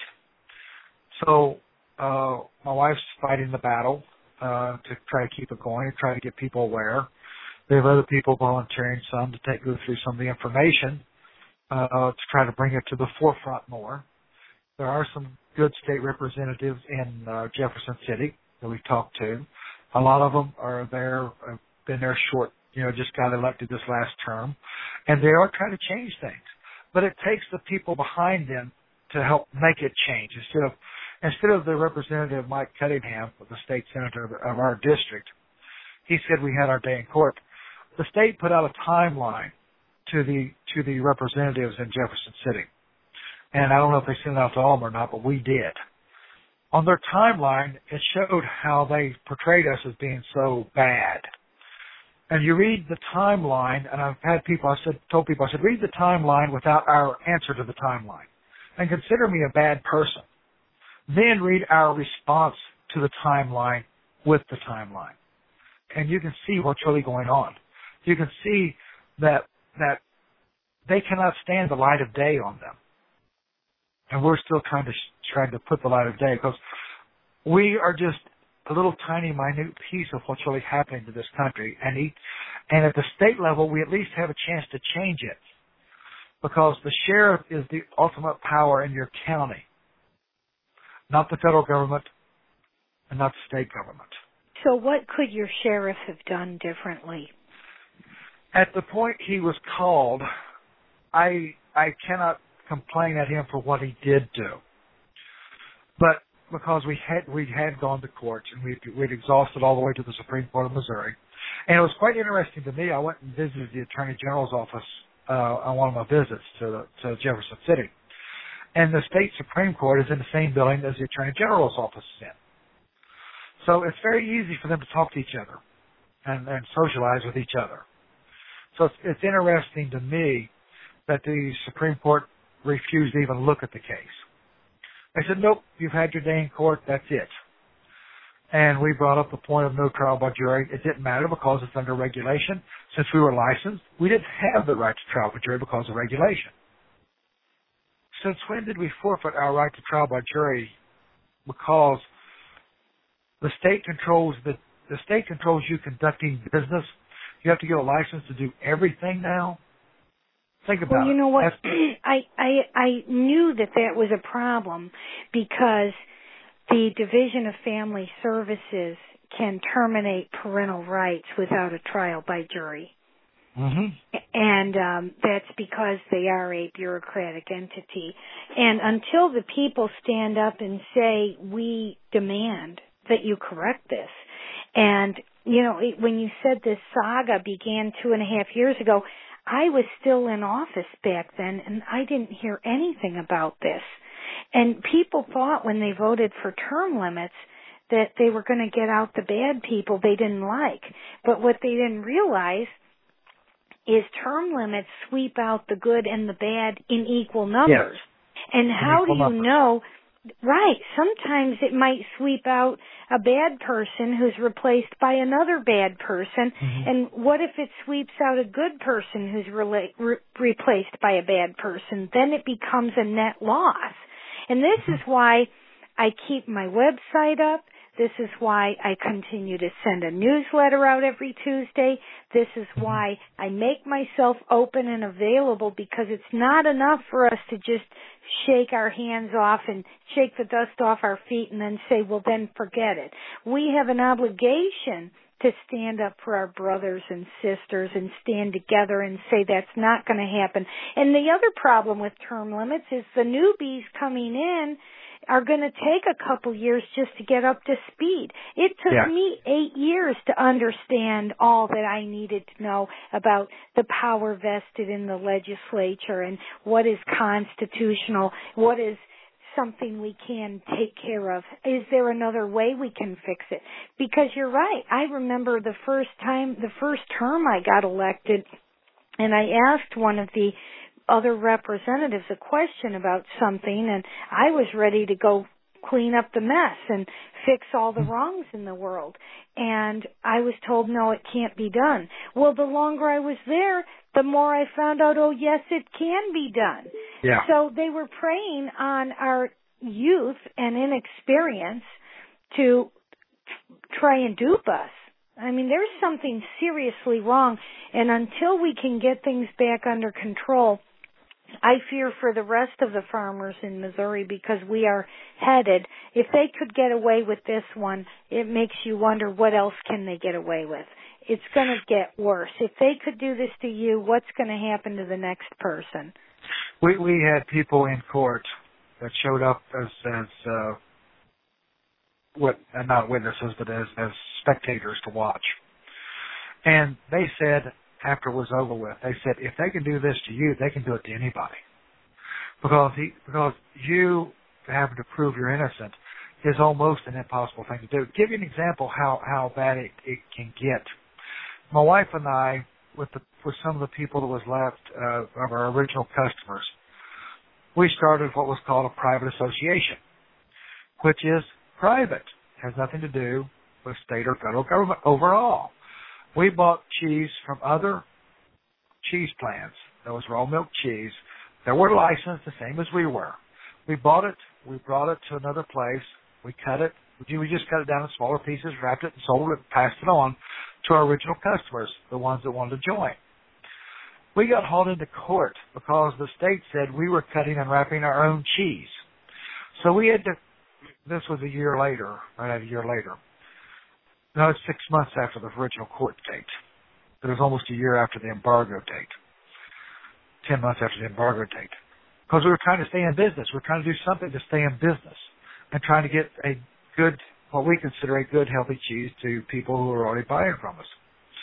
So, uh, my wife's fighting the battle, uh, to try to keep it going, to try to get people aware. We have other people volunteering some to take go through some of the information, uh, to try to bring it to the forefront more. There are some good state representatives in, uh, Jefferson City that we've talked to. A lot of them are there, have been there short, you know, just got elected this last term, and they are trying to change things. But it takes the people behind them to help make it change. Instead of Instead of the representative Mike Cunningham, the state senator of our district, he said we had our day in court. The state put out a timeline to the to the representatives in Jefferson City, and I don't know if they sent it out to all of them or not, but we did. On their timeline, it showed how they portrayed us as being so bad. And you read the timeline, and I've had people, I said, told people, I said, read the timeline without our answer to the timeline, and consider me a bad person. Then read our response to the timeline with the timeline. And you can see what's really going on. You can see that that they cannot stand the light of day on them. And we're still trying to trying to put the light of day, because we are just a little tiny, minute piece of what's really happening to this country. And, he, and at the state level, we at least have a chance to change it, because the sheriff is the ultimate power in your county. Not the federal government, and not the state government. So what could your sheriff have done differently? At the point he was called, I I cannot complain at him for what he did do. But because we had we had gone to court, and we'd, we'd exhausted all the way to the Supreme Court of Missouri. And it was quite interesting to me. I went and visited the Attorney General's office uh, on one of my visits to, to Jefferson City. And the state Supreme Court is in the same building as the Attorney General's office is in. So it's very easy for them to talk to each other and, and socialize with each other. So it's, it's interesting to me that the Supreme Court refused to even look at the case. They said, nope, you've had your day in court, that's it. And we brought up the point of no trial by jury. It didn't matter because it's under regulation. Since we were licensed, we didn't have the right to trial by jury because of regulation. Since when did we forfeit our right to trial by jury? Because the state controls the the state controls you conducting business. You have to get a license to do everything now. Think about it. Well, you know what? I, I I knew that that was a problem, because the Division of Family Services can terminate parental rights without a trial by jury. Mm-hmm. And um, that's because they are a bureaucratic entity. And until the people stand up and say, we demand that you correct this. And, you know, it, when you said this saga began two and a half years ago, I was still in office back then, and I didn't hear anything about this. And people thought when they voted for term limits that they were going to get out the bad people they didn't like. But what they didn't realize is term limits sweep out the good and the bad in equal numbers. Yes. And how do you numbers. know? Right. Sometimes it might sweep out a bad person who's replaced by another bad person. Mm-hmm. And what if it sweeps out a good person who's rela- re- replaced by a bad person? Then it becomes a net loss. And this mm-hmm. is why I keep my website up. This is why I continue to send a newsletter out every Tuesday. This is why I make myself open and available, because it's not enough for us to just shake our hands off and shake the dust off our feet and then say, well, then forget it. We have an obligation to stand up for our brothers and sisters and stand together and say that's not going to happen. And the other problem with term limits is the newbies coming in are going to take a couple years just to get up to speed. It took yeah. me eight years to understand all that I needed to know about the power vested in the legislature and what is constitutional, what is something we can take care of? Is there another way we can fix it? Because you're right. I remember the first time, the first term I got elected, and I asked one of the other representatives a question about something, and I was ready to go clean up the mess and fix all the wrongs in the world. And I was told, no, it can't be done. Well, the longer I was there, the more I found out, oh, yes, it can be done. Yeah. So they were preying on our youth and inexperience to try and dupe us. I mean, there's something seriously wrong, and until we can get things back under control, I fear for the rest of the farmers in Missouri, because we are headed. If they could get away with this one, it makes you wonder what else can they get away with. It's going to get worse. If they could do this to you, what's going to happen to the next person? We we had people in court that showed up as as uh, what uh, not witnesses, but as as spectators to watch, and they said, after it was over with, they said, if they can do this to you, they can do it to anybody. Because he, because you having to prove you're innocent is almost an impossible thing to do. Give you an example how, how bad it, it can get. My wife and I, with the, with some of the people that was left uh, of our original customers, we started what was called a private association, which is private. Has nothing to do with state or federal government overall. We bought cheese from other cheese plants. That was raw milk cheese. That were licensed the same as we were. We bought it. We brought it to another place. We cut it. We just cut it down in smaller pieces, wrapped it, and sold it, and passed it on to our original customers, the ones that wanted to join. We got hauled into court because the state said we were cutting and wrapping our own cheese. So we had to, this was a year later, right, a year later. No, it's six months after the original court date. It was almost a year after the embargo date. Ten months after the embargo date. Because we were trying to stay in business. We were trying to do something to stay in business. And trying to get a good, what we consider a good, healthy cheese to people who are already buying from us.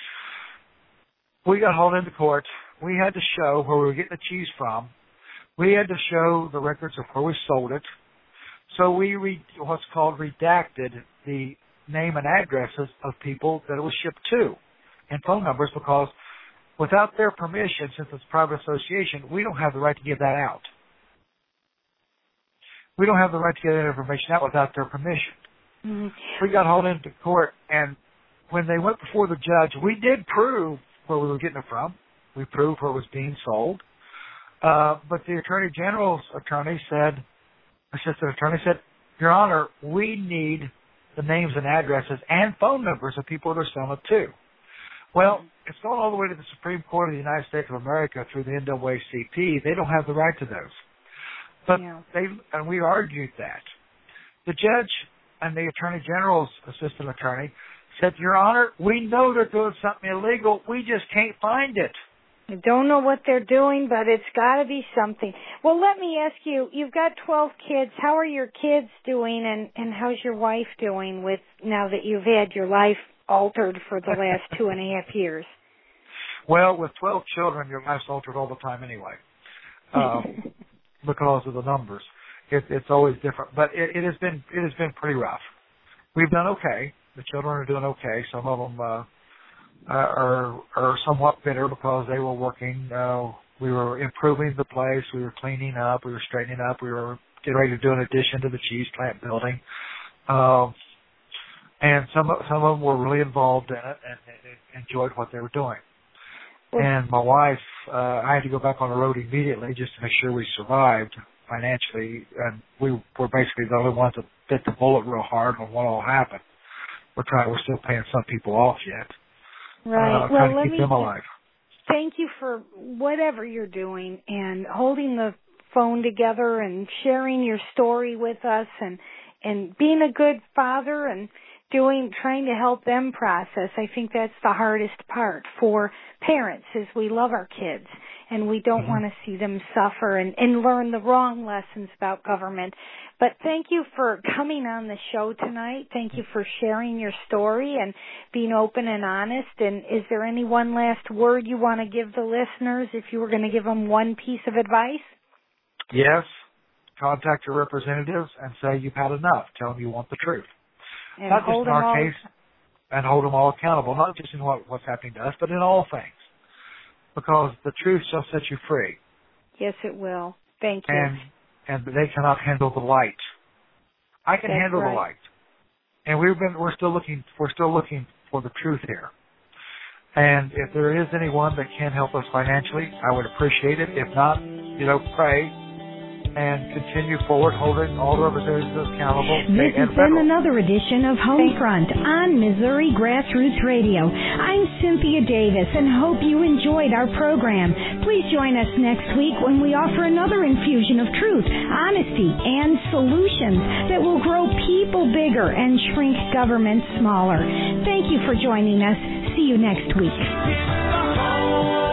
We got hauled into court. We had to show where we were getting the cheese from. We had to show the records of where we sold it. So we, re, what's called redacted the name and addresses of people that it was shipped to and phone numbers, because without their permission, since it's a private association, we don't have the right to give that out. We don't have the right to get that information out without their permission. Mm-hmm. We got hauled into court, and when they went before the judge, we did prove where we were getting it from. We proved where it was being sold. Uh, but the Attorney General's attorney said, assistant attorney said, Your Honor, we need the names and addresses and phone numbers of people that are selling it to. Well, it's going all the way to the Supreme Court of the United States of America through the N double A C P. They don't have the right to those. But yeah. they, and we argued that. The judge and the Attorney General's assistant attorney said, Your Honor, we know they're doing something illegal. We just can't find it. I don't know what they're doing, but it's got to be something. Well, let me ask you, you've got twelve kids. How are your kids doing, and, and how's your wife doing with now that you've had your life altered for the last two and a half years? Well, with twelve children, your life's altered all the time anyway, um, because of the numbers. It, it's always different, but it, it has been it has been pretty rough. We've done okay. The children are doing okay. Some of them uh, are are somewhat bitter because they were working. Uh, we were improving the place. We were cleaning up. We were straightening up. We were getting ready to do an addition to the cheese plant building. Uh, and some of, some of them were really involved in it and, and enjoyed what they were doing. And my wife, uh, I had to go back on the road immediately just to make sure we survived financially. And we were basically the only ones that bit the bullet real hard when what all happened. We're trying, we're still paying some people off yet. Right. Uh, well, trying to let keep me them alive. Thank you for whatever you're doing and holding the phone together and sharing your story with us and, and being a good father and doing, trying to help them process. I think that's the hardest part for parents is we love our kids and we don't mm-hmm. want to see them suffer and, and learn the wrong lessons about government. But thank you for coming on the show tonight. Thank you for sharing your story and being open and honest. And is there any one last word you want to give the listeners if you were going to give them one piece of advice? Yes. contact your representatives and say you've had enough. Tell them you want the truth. And not just hold in them our all case, and hold them all accountable, not just in what, what's happening to us, but in all things. Because the truth shall set you free. Yes, it will. Thank you. And and they cannot handle the light. I can That's handle right. the light. And we've been we're still looking we're still looking for the truth here. And if there is anyone that can help us financially, I would appreciate it. If not, you know, pray and continue forward, holding all the representatives accountable. This has been another edition of Homefront on Missouri Grassroots Radio. I'm Cynthia Davis and hope you enjoyed our program. Please join us next week when we offer another infusion of truth, honesty, and solutions that will grow people bigger and shrink government smaller. Thank you for joining us. See you next week.